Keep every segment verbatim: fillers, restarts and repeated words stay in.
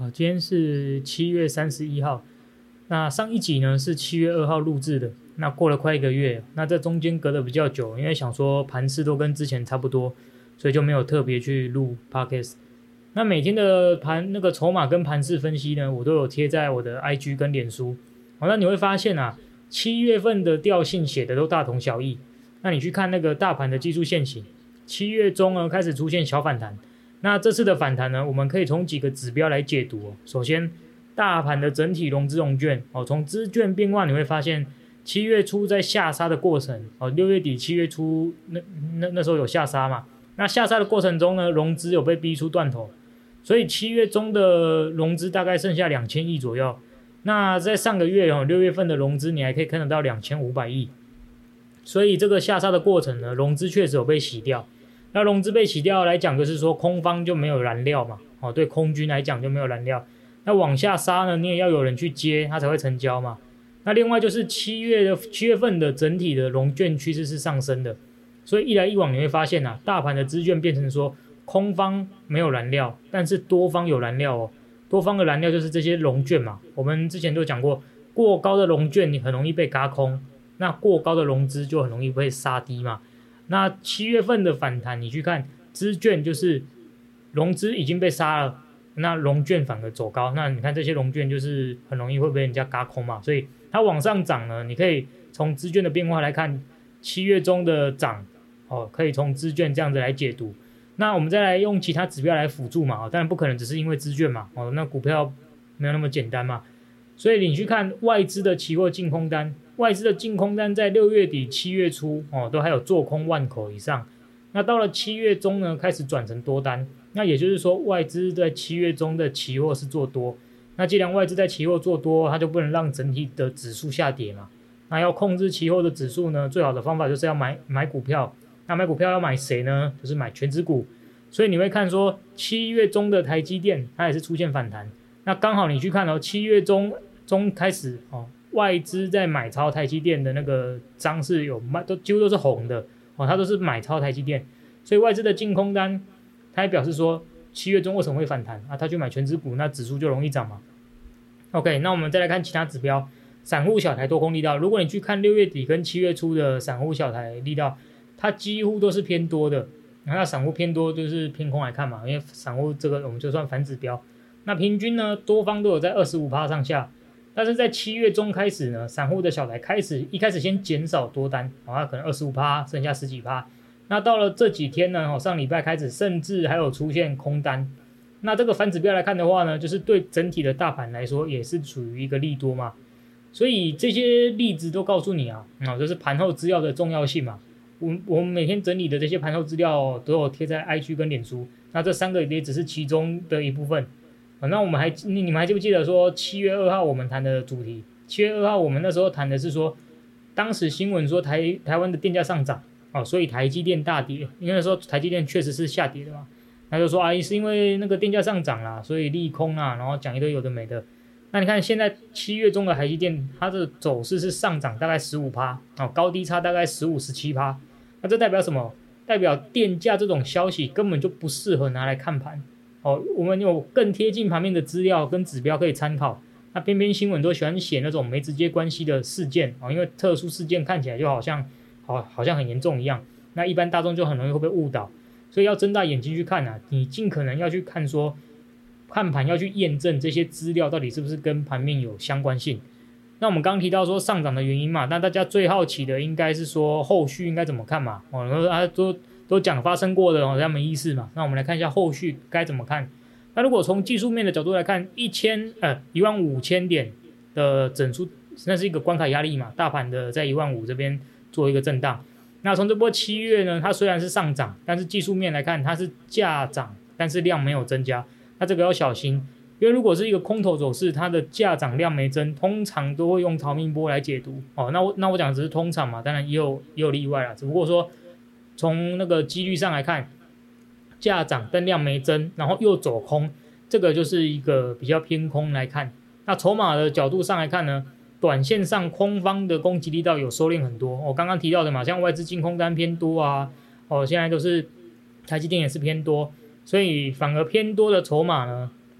好，今天是七月三十一号。那上一集呢是七月二号录制的，那过了快一个月，那这中间隔得比较久，因为想说盘势都跟之前差不多，所以就没有特别去录 podcast。那每天的盘那个筹码跟盘势分析呢，我都有贴在我的 I G 跟脸书。好，那你会发现啊，七月份的调性写的都大同小异。那你去看那个大盘的技术线型，七月中呢开始出现小反弹。那这次的反弹呢，我们可以从几个指标来解读哦。首先，大盘的整体融资融券哦，从资券变化你会发现，七月初在下杀的过程哦，六月底七月初那那那时候有下杀嘛，那下杀的过程中呢，融资有被逼出断头，所以七月中的融资大概剩下两千亿左右。那在上个月哦，六月份的融资你还可以看得到两千五百亿，所以这个下杀的过程呢，融资确实有被洗掉。那融资被洗掉来讲，就是说空方就没有燃料嘛，哦，对空军来讲就没有燃料。那往下杀呢，你也要有人去接，它才会成交嘛。那另外就是七月的七月份的整体的融券趋势是上升的，所以一来一往你会发现啊，大盘的资券变成说空方没有燃料，但是多方有燃料哦。多方的燃料就是这些融券嘛，我们之前都讲过，过高的融券你很容易被軋空，那过高的融资就很容易被杀低嘛。那七月份的反弹，你去看资券，就是融资已经被杀了，那融券反而走高，那你看这些融券就是很容易会被人家軋空嘛，所以它往上涨呢，你可以从资券的变化来看，七月中的涨哦，可以从资券这样子来解读。那我们再来用其他指标来辅助嘛，当然不可能只是因为资券嘛，哦，那股票没有那么简单嘛，所以你去看外资的期货净空单。外资的净空单在六月底七月初哦，都还有做空万口以上，那到了七月中呢，开始转成多单，那也就是说外资在七月中的期货是做多，那既然外资在期货做多，它就不能让整体的指数下跌嘛，那要控制期货的指数呢，最好的方法就是要买买股票，那买股票要买谁呢？就是买全指股，所以你会看说七月中的台积电它也是出现反弹，那刚好你去看哦，七月中中开始哦。外资在买超台积电的那个张是有卖，都几乎都是红的哦，它都是买超台积电，所以外资的净空单，它也表示说七月中为什么会反弹啊？它去买全指股，那指数就容易涨嘛。OK， 那我们再来看其他指标，散户小台多空力道，如果你去看六月底跟七月初的散户小台力道，它几乎都是偏多的，那散户偏多就是偏空来看嘛，因为散户这个我们就算反指标，那平均呢多方都有在 百分之二十五 上下。但是在七月中开始呢，散户的小台开始一开始先减少多单，哦，它可能 百分之二十五， 剩下十几%。那到了这几天呢，上礼拜开始甚至还有出现空单。那这个反指标来看的话呢，就是对整体的大盘来说也是处于一个利多嘛。所以这些例子都告诉你啊，哦，就是盘后资料的重要性嘛。我我们每天整理的这些盘后资料都有贴在 I G 跟脸书，那这三个也只是其中的一部分。那我们还你们还记不记得说七月二号我们谈的主题？七月二号我们那时候谈的是说，当时新闻说台台湾的电价上涨，哦，所以台积电大跌，因为那时候台积电确实是下跌的嘛，那就说啊是因为那个电价上涨啦，所以利空啊，然后讲一堆有的没的。那你看现在七月中的台积电，它的走势是上涨大概 百分之十五， 哦，高低差大概 百分之十五、十七， 那这代表什么？代表电价这种消息根本就不适合拿来看盘。哦，我们有更贴近盘面的资料跟指标可以参考。那偏偏新闻都喜欢写那种没直接关系的事件啊，因为特殊事件看起来就好像好好像很严重一样，那一般大众就很容易会被误导，所以要睁大眼睛去看啊，你尽可能要去看说，看盘要去验证这些资料到底是不是跟盘面有相关性。那我们刚刚提到说上涨的原因嘛，那大家最好奇的应该是说后续应该怎么看嘛？哦，然后啊都。都讲发生过的哦，这样没意思嘛。那我们来看一下后续该怎么看。那如果从技术面的角度来看，一千呃一万五千点的整数，那是一个关卡压力嘛，大盘的在一万五这边做一个震荡。那从这波七月呢，它虽然是上涨，但是技术面来看，它是价涨，但是量没有增加。那这个要小心，因为如果是一个空头走势，它的价涨量没增，通常都会用逃命波来解读哦。那我那我讲的只是通常嘛，当然也有也有例外啦，只不过说。从那个几率上来看，价涨但量没增，然后又走空，这个就是一个比较偏空来看。那筹码的角度上来看呢，短线上空方的攻击力道有收敛很多。我、哦、刚刚提到的嘛，像外资净空单偏多啊，哦，现在都是台积电也是偏多，所以反而偏多的筹码呢，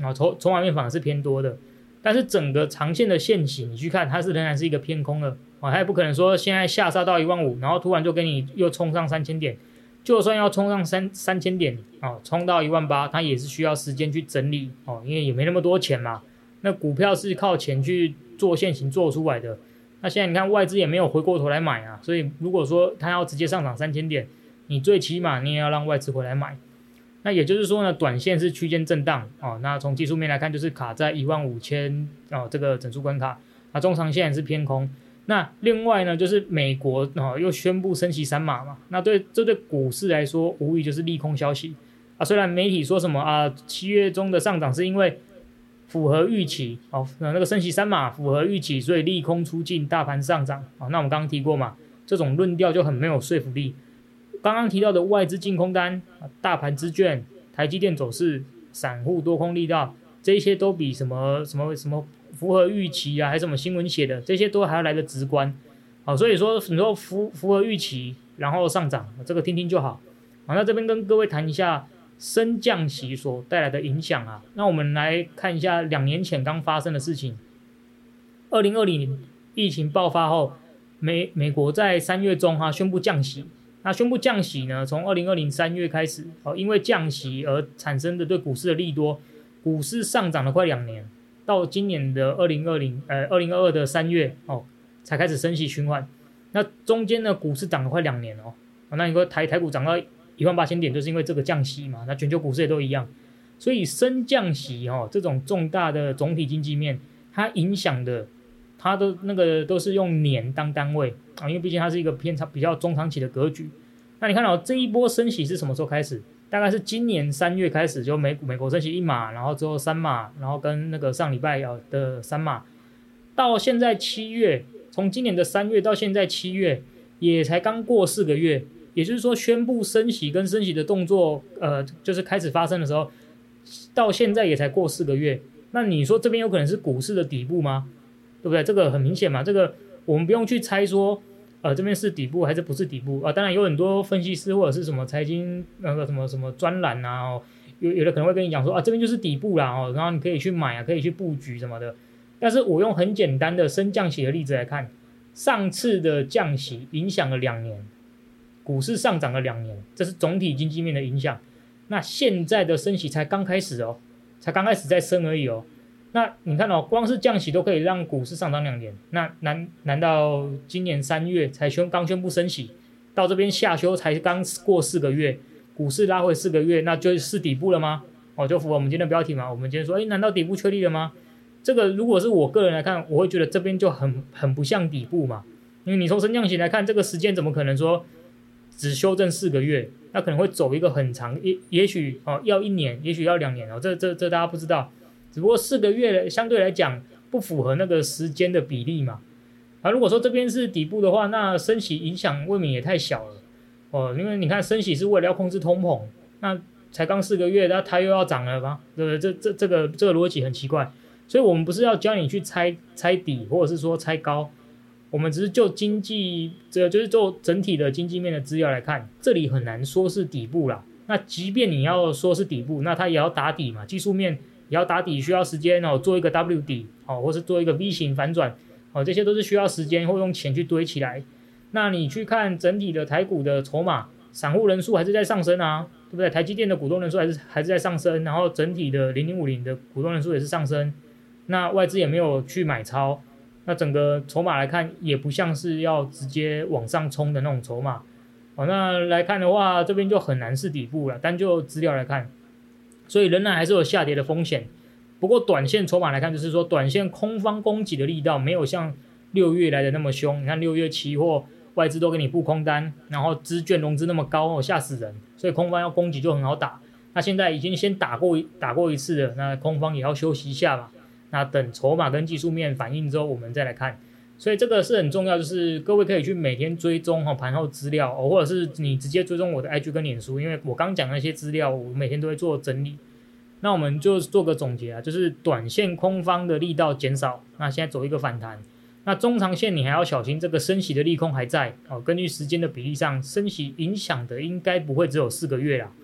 啊，筹筹码面反而是偏多的。但是整个长线的线型你去看，它是仍然是一个偏空的啊，它也不可能说现在下杀到一万五，然后突然就给你又冲上三千点，就算要冲上三三千点啊，冲到一万八，它也是需要时间去整理哦，因为也没那么多钱嘛。那股票是靠钱去做线型做出来的，那现在你看外资也没有回过头来买啊，所以如果说它要直接上涨三千点，你最起码你也要让外资回来买。那也就是说呢，短线是区间震荡哦。那从技术面来看，就是卡在一万五千哦这个整数关卡。那中长线是偏空。那另外呢，就是美国哦又宣布升息三码嘛。那对这对股市来说，无疑就是利空消息啊。虽然媒体说什么啊，七月中的上涨是因为符合预期哦，那个升息三码符合预期，所以利空出尽，大盘上涨啊。那我们刚刚提过嘛，这种论调就很没有说服力。刚刚提到的外资净空单、大盘资券、台积电走势、散户多空力道，这些都比什么什么什么符合预期啊，还是什么新闻写的，这些都还要来得直观。好，所以说你说符符合预期，然后上涨，这个听听就好。好，那这边跟各位谈一下升降息所带来的影响啊。那我们来看一下两年前刚发生的事情。二零二零年疫情爆发后，美美国在三月中哈、啊、宣布降息。那宣布降息呢，从二零二零三月开始，哦，因为降息而产生的对股市的利多，股市上涨了快两年，到今年的二零二零呃二零二二的三月哦，才开始升息循环。那中间呢，股市涨了快两年哦，哦那你说台台股涨到一万八千点，就是因为这个降息嘛？那全球股市也都一样，所以升降息哦这种重大的总体经济面，它影响的。它的那个都是用年当单位啊，因为毕竟它是一个偏长比较中长期的格局。那你看到、哦、这一波升息是什么时候开始？大概是今年三月开始，就美美国升息一码，然后之后三码，然后跟那个上礼拜的三码，到现在七月，从今年的三月到现在七月，也才刚过四个月。也就是说，宣布升息跟升息的动作，呃，就是开始发生的时候，到现在也才过四个月。那你说这边有可能是股市的底部吗？对不对？这个很明显嘛，这个我们不用去猜说，呃，这边是底部还是不是底部啊？当然有很多分析师或者是什么财经那个什么什么专栏啊，哦，有有的可能会跟你讲说啊，这边就是底部啦，哦，然后你可以去买啊，可以去布局什么的。但是我用很简单的升降息的例子来看，上次的降息影响了两年，股市上涨了两年，这是总体经济面的影响。那现在的升息才刚开始哦，才刚开始在升而已哦。那你看哦，光是降息都可以让股市上涨两年，那难难道今年三月才宣刚宣布升息，到这边下修才刚过四个月，股市拉回四个月，那就是底部了吗？哦，就符合我们今天的标题嘛。我们今天说，哎，难道底部确立了吗？这个如果是我个人来看，我会觉得这边就很很不像底部嘛，因为你从升降息来看，这个时间怎么可能说只修正四个月？那可能会走一个很长，也也许哦要一年，也许要两年哦，这这这大家不知道。只不过四个月相对来讲不符合那个时间的比例嘛，啊，如果说这边是底部的话，那升息影响未免也太小了哦，因为你看升息是为了要控制通膨，那才刚四个月，那它又要涨了吧？对不对？这这这个这个逻辑很奇怪，所以我们不是要教你去猜猜底，或者是说猜高，我们只是就经济这就是就整体的经济面的资料来看，这里很难说是底部啦。那即便你要说是底部，那它也要打底嘛，技术面。也要打底需要时间哦，做一个 W 底哦，或是做一个 V 型反转哦，这些都是需要时间或用钱去堆起来。那你去看整体的台股的筹码，散户人数还是在上升啊，对不对？台积电的股东人数还是还是在上升，然后整体的零零五零的股东人数也是上升。那外资也没有去买超，那整个筹码来看也不像是要直接往上冲的那种筹码哦。那来看的话，这边就很难是底部了，单就资料来看。所以仍然还是有下跌的风险，不过短线筹码来看，就是说短线空方攻击的力道没有像六月来的那么凶。你看六月期货外资都给你布空单，然后资券融资那么高哦，吓死人。所以空方要攻击就很好打。那现在已经先打过打过一次了，那空方也要休息一下嘛。那等筹码跟技术面反应之后，我们再来看。所以这个是很重要，就是各位可以去每天追踪哈盘后资料哦，或者是你直接追踪我的 I G 跟脸书，因为我刚讲的那些资料，我每天都会做整理。那我们就做个总结啊，就是短线空方的力道减少，那现在走一个反弹。那中长线你还要小心，这个升息的利空还在哦。根据时间的比例上，升息影响的应该不会只有四个月啦。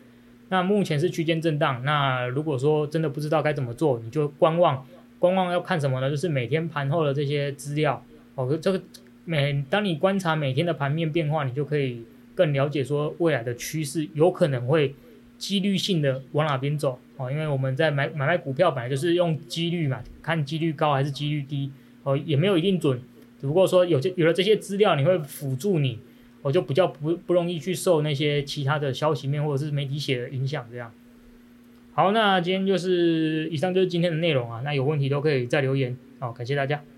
那目前是区间震荡，那如果说真的不知道该怎么做，你就观望。观望要看什么呢？就是每天盘后的这些资料哦，这个每当你观察每天的盘面变化，你就可以更了解说未来的趋势有可能会几率性的往哪边走哦。因为我们在买买卖股票本来就是用几率嘛，看几率高还是几率低哦，也没有一定准，只不过说有有了这些资料，你会辅助你，我、哦、就比较不不容易去受那些其他的消息面或者是媒体写的影响这样。好，那今天就是以上就是今天的内容啊，那有问题都可以再留言哦，感谢大家。